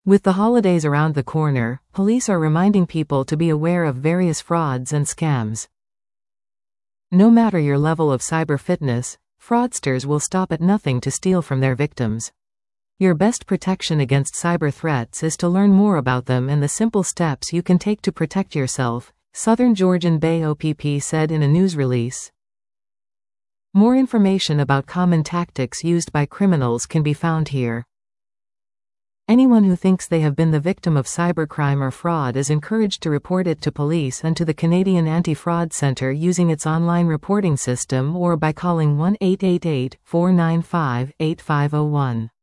With the holidays around the corner, police are reminding people to be aware of various frauds and scams. No matter your level of cyber fitness, fraudsters will stop at nothing to steal from their victims. Your best protection against cyber threats is to learn more about them and the simple steps you can take to protect yourself, Southern Georgian Bay OPP said in a news release. More information about common tactics used by criminals can be found here. Anyone who thinks they have been the victim of cybercrime or fraud is encouraged to report it to police and to the Canadian Anti-Fraud Centre using its online reporting system or by calling 1-888-495-8501.